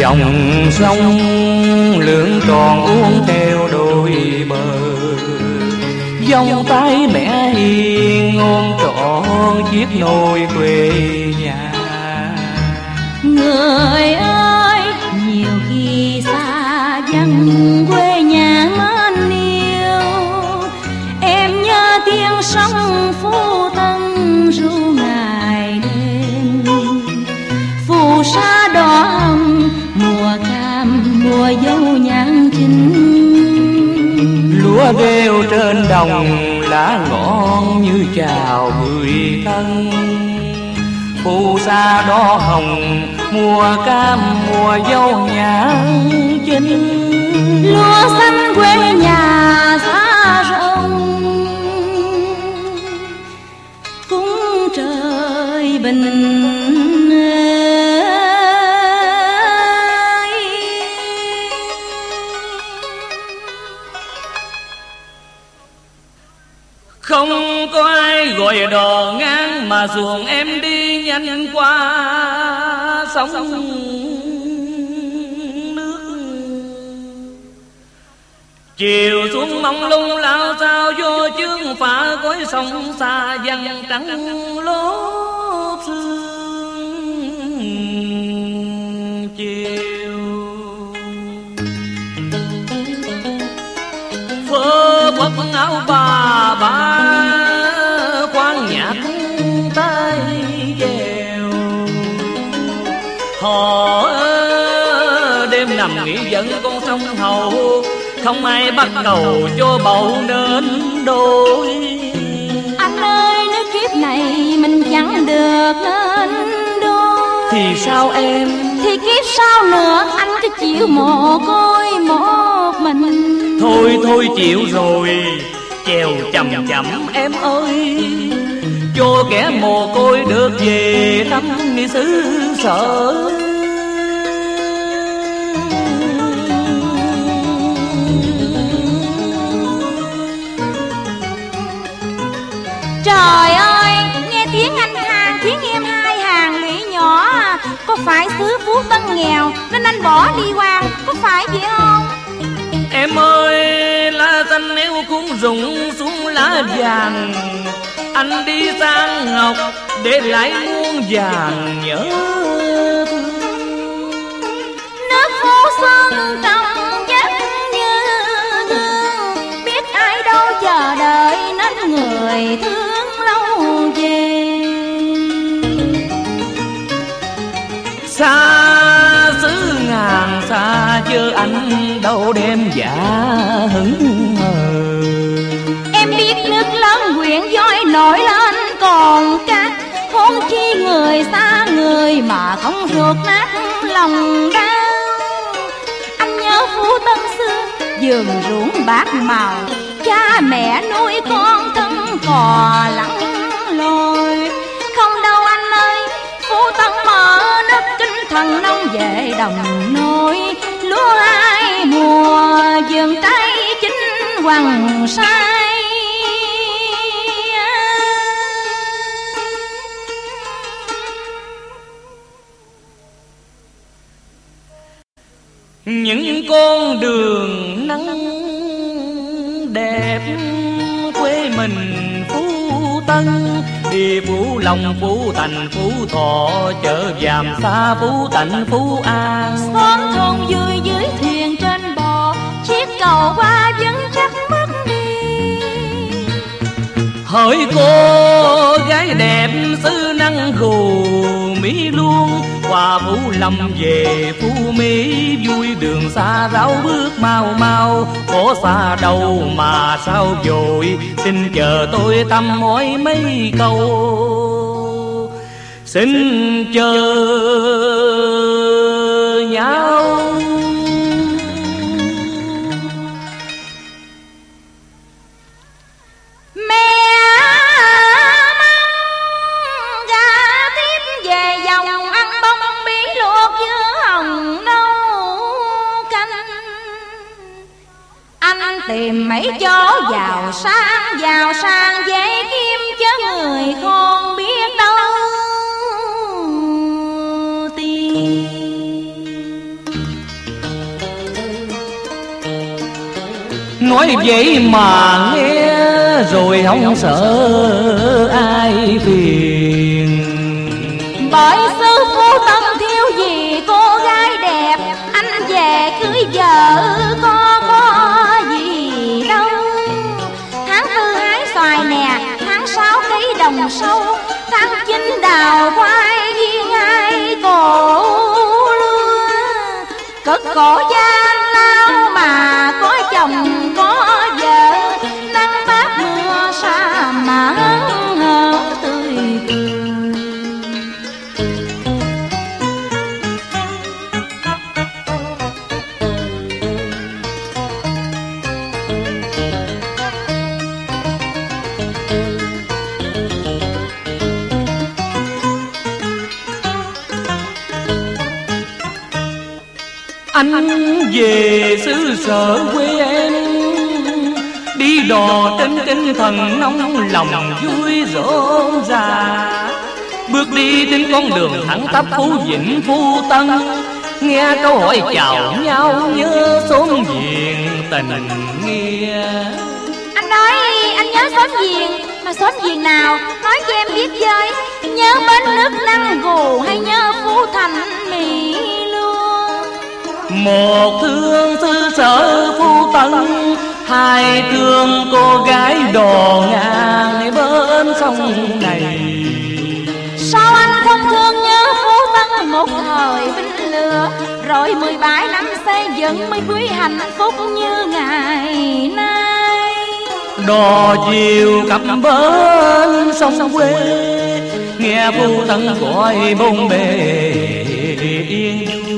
dòng sông lượn tròn uốn theo đôi bờ, vòng tay mẹ hiền ôm trọn chiếc nôi quê nhà. Người ơi, nhiều khi xa vắng quê nhà mến yêu, em nhớ tiếng sông Phú Tân ru ngày đêm. Phù sa đỏ hồng, mùa cam mùa dâu nhãn chín, lúa rêu trên đồng lá ngọn như chào người thân. Phù sa đỏ hồng, mùa cam mùa dâu nhãn chín, lúa xanh quê nhà xa rộng, cung trời bình. Không có ai gọi đò ngang mà xuồng em đi nhanh qua sông nước. Chiều xuống mong lung lao sao vô chương phá cõi sông xa vắng trắng lốp sương chiều. Phơ phất áo bà khoan nhạc tay dèo. Họ đêm nằm nghĩ dẫn con sông Hậu, không ai bắt cầu cho bầu nên đôi. Anh ơi, nếu kiếp này mình chẳng được nên đôi thì sao em? Thì kiếp sau nữa anh cứ chịu mồ côi một mình. Thôi chịu rồi, chèo chậm chậm em ơi, cho kẻ mồ côi được về thăm xứ sở. Trời ơi, nghe tiếng anh than khiến em hai hàng lũy nhỏ. Có phải xứ Phú Tân nghèo nên anh bỏ đi hoang, có phải vậy không? Em ơi, lá xanh nếu cũng rụng xuống lá vàng, anh đi sang ngọc để lại muôn vàng nhớ thương. Nước Phú Xuân trong vắt như thương, biết ai đâu chờ đợi nên người thương lâu về. Xa xứ ngàn xa chứ anh đâu đem giả hứng hờ. Em biết nước lớn quyện dõi nổi lên còn cát, hôn chi người xa người mà không ruột nát lòng đau. Anh nhớ Phú Tân xưa vườn ruộng bạc màu, cha mẹ nuôi con thân cò lặng lội. Không đâu anh ơi, Phú Tân mở nước kinh thần nông về đồng nôi. Lúa hai mùa vườn trái chín hoàng sai. Những con đường nắng đẹp quê mình Phú Tân, đi Phú Long, Phú Thành, Phú Thọ, chợ Giàm xa Phú Tạnh, Phú An. Xóm thôn vui dưới thuyền trên bò, chiếc cầu qua vẫn chắc mất đi. Hỡi cô gái đẹp xứ Năng Gù Mỹ luôn, qua Phú Lâm về Phú Mỹ, vui đường xa ráo bước mau mau. Có xa đâu mà sao vội, xin chờ tôi thăm hỏi mấy câu. Xin chờ nhau. Tìm mấy chỗ giàu sang dễ kiếm chớ người không biết đâu tìm. nói vậy mà nghe rồi không sợ ai phiền. Bởi sư phụ tâm thiếu gì cô gái đẹp, anh về cưới vợ có gì đâu. Tháng 4 hái xoài nè, tháng 6 cấy đồng sâu, tháng 9 đào khoai viên ai cổ lưa. Cực cổ gian lao mà có chồng có vợ, nắng mát mưa xa mà hớn tươi cười. Anh về xứ sở quê em, đi đò trên tinh thần nóng lòng vui rộn ràng. Bước đi trên con đường thẳng tắp Phú Vĩnh Phú Tân, nghe câu hỏi chào nhau nhớ xóm giềng tình nghĩa. Anh nói anh nhớ xóm giềng, mà xóm giềng nào nói cho em biết với. Nhớ bến nước Năng Gù hay nhớ Phú Thành Mỹ Luông? Một thương xứ sở Phú Tân, hai thương cô gái đò ngang bên sông này. Sao anh không thương nhớ Phú Tân một thời vinh lửa, rồi 17 năm xây dựng mới quý hạnh phúc như ngày nay. Đò chiều cặp bên sông quê, nghe Phú Tân gọi bôn bề yên.